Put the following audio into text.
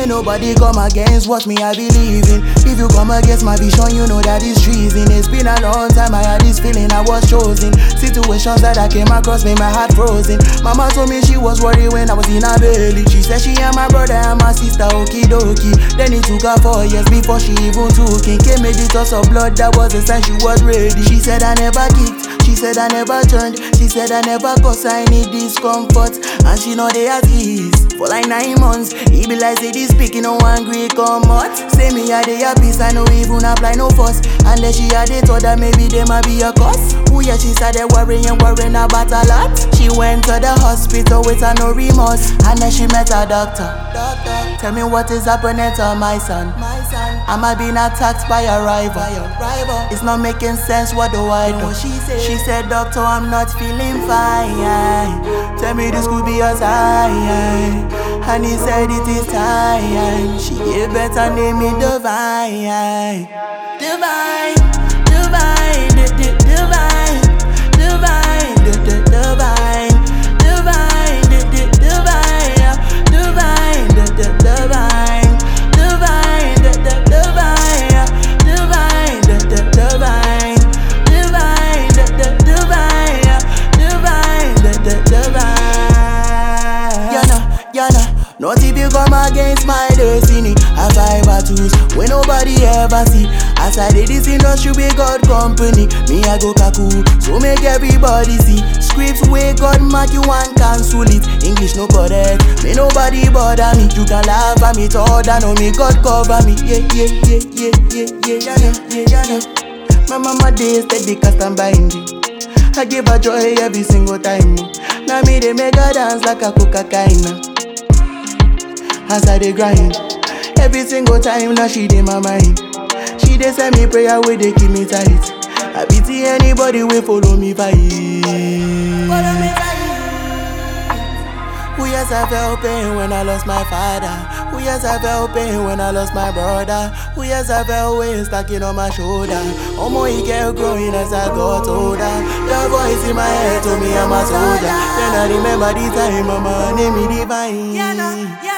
May nobody come against what me I believe in. If you come against my vision, you know that it's treason. It's been a long time I had this feeling I was chosen. Situations that I came across made my heart frozen. Mama told me she was worried when I was in her belly. She said she and my brother and my sister, okie dokie. Then it took her 4 years before she even took it. Came with the toss of blood, that was the sign she was ready. She said I never kicked, she said I never turned, she said I never caused I need discomfort. And she know they at ease for like 9 months. He be like say this speaking no angry come out. Say me a day a peace, I no even apply no fuss. And then she had it thought that maybe they might be a cause. Oh yeah, she started worrying about a lot. She went to the hospital with her no remorse. And then she met a doctor. Tell me what is happening to my son. Am I being attacked by a rival? It's not making sense, what do I do? She said, doctor, I'm not feeling fine. Tell me this could be a sign. And he said it is time. She gave birth and named me Divine. Divine, divine, divine, divine, divine, divine, divine, divine, divine, divine. Not if you come against my destiny. I fight battles when nobody ever see. As I did this industry with God company, me I go kaku, so make everybody see. Scripts where God mark you and cancel it. English no correct, may nobody bother me. You can laugh at me, thought I know me, God cover me. Yeah. My mama days steady cause I'm binding. I give her joy every single time. Now me they make her dance like a cocaine. As I dey grind, every single time now she dey my mind. She dey send me prayer where they keep me tight. I pity anybody wey follow me fight. Oh yes, I felt pain when I lost my father. Oh yes, I felt pain when I lost my brother. Oh yes, I felt weight stacking on my shoulder. Omo, he kept growing as I got older. Your voice in my head told me I'm a soldier. Then I remember the time mama named me Divine.